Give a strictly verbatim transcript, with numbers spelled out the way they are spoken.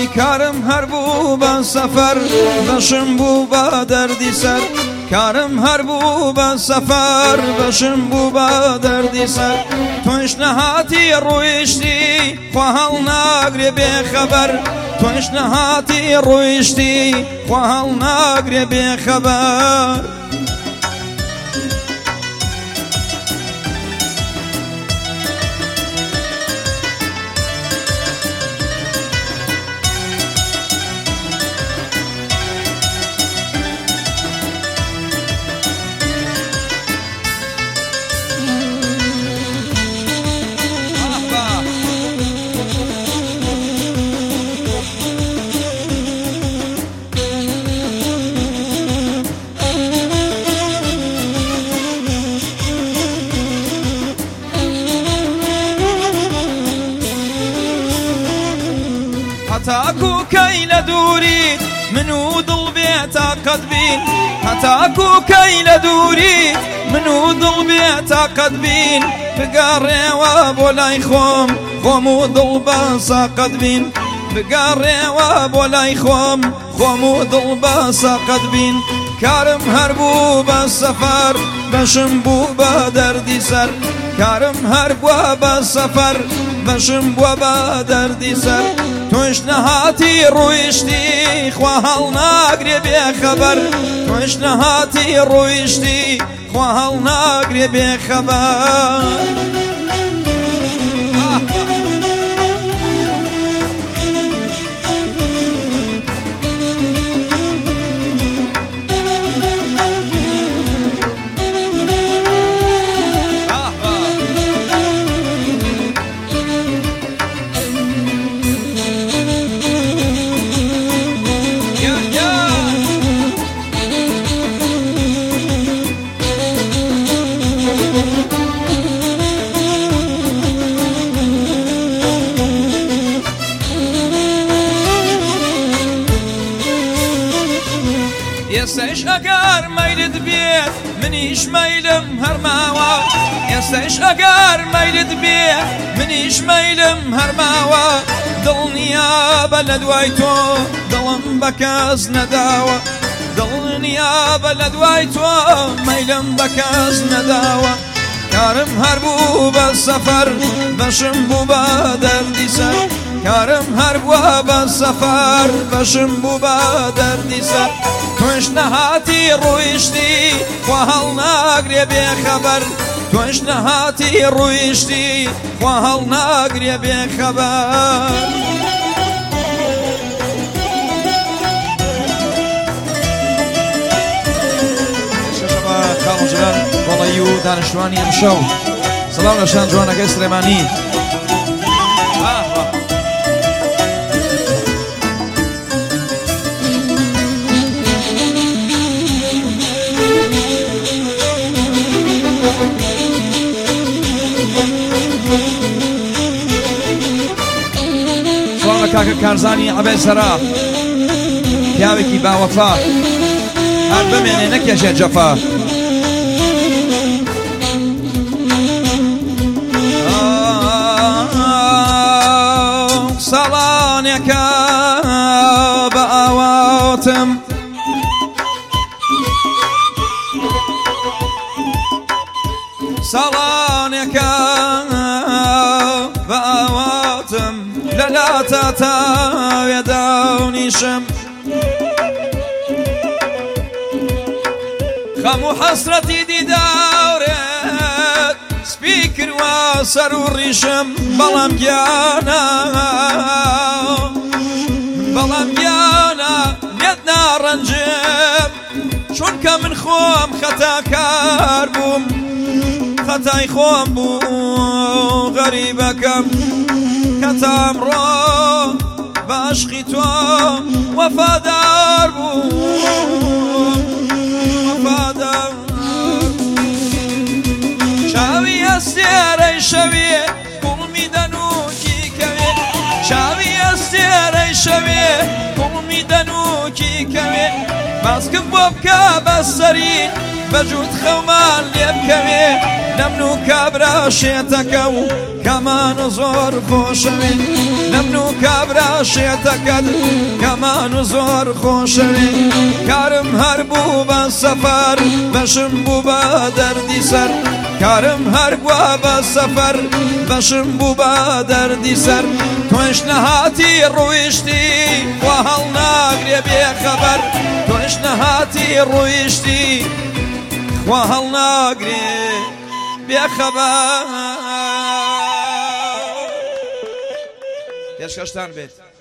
کارم هەر بوو بە سەفەر بەشم بوو بە دەردی سەر کارم هەر بوو بە سەفەر بەشم بوو بە دەردی سەر تۆش نەهاتی ڕۆیشتی خوا هەڵ ناگرێ بێخەبەر تۆش نەهاتی ڕۆیشتی خوا هەڵ ناگرێ بێخەبەر هەتاکو کەی لە دووریت من و دڵ بێتاقەت بین هەتاکو کەی لە دووریت من و دڵ بێتاقەت بین بگەڕێوە بۆ لای خۆم خۆم و دڵ بە ساقەت بین بگەڕێوە بۆ لای خۆم خۆم و دڵ بە ساقەت بین کارم هەر بوو بە سەفەر بەشم بوو بە دەردی سەر کارم هەر بووە بە سەفەر بەشم بووە بە دەردی سەر تۆش نەهاتی ڕۆیشتی خوا هەڵ ناگرێ بێخەبەر تۆش نەهاتی ڕۆیشتی خوا هەڵ ناگرێ بێخەبەر ئێستەش ئەگەر مەیلت بێت منیش مەیلم هەرماوە ئێستەش ئەگەر مەیلت بێت منیش مەیلم هەرماوە دڵنیا بە لە دوای تۆ دڵم بە کەس نەداوە دڵنیا بە لە دوای تۆ مەیلم بە کەس نەداوە کارم هەر بوو بە سەفەر بەشم بوو بە دەردی سەر کارم هەر بووە بە سەفەر بەشم بوو بە دەردی سەر تۆش نەهاتی ڕۆیشتی خوا هەڵ ناگرێ بێخەبەر تۆش نەهاتی ڕۆیشتی خوا هەڵ ناگرێ بێخەبەر خاڵژران وەڵەی و دانیشتوانی ئەمشەو سەڵام لە شان جوانەکەی سلێمانی کاکە کارزانی عەبێ سەرا پیاوێکی باوەفا هەر بمێنێ نەکێشێ جەفا ساڵانێکە بە ئاواتم ساڵانێکە بە ئاواتم لەلا تا تاوێ داونیشم خەم و حەسرەتی دیدارێت سپی کردوە سەر و ڕیشم بەڵام گیانە بەڵام گیانە لێت ناڕەنجم چونکە من خۆم خەتاکار بووم خەتای خۆم بوو غەریبەکەم کە ئەمڕۆ بە عەشقی تۆ وەفادار بووم وەفادار چاوی ئەستێرەی شەوێ کوڵمی دەنووکی کەوێ چاوی ئەستێرەی شەوێ کوڵمی دەنووکی کەوێ باسکم بۆ بکە بەسەری بەجووت خەومان لێ بکەوێ لەمن و کابرا شێتەکە و کەمان و زۆر خۆشەوێ نەمن و کابرا شێتەکەت کەمان و زۆر خۆشەوێ کارم هەر بوو بە سەفەر بەشم بوو بە دەردی سەر کارم هەرگوا بە سەفەر بەشم بوو بە دەردی سەر تۆش نەهاتی ڕوویشتی وا هەڵ ناگرێ بێخەبەر تۆش نەهاتی ڕوویشتی وا هەڵ ناگرێ بێخەبەر پێشکەشتان بێت.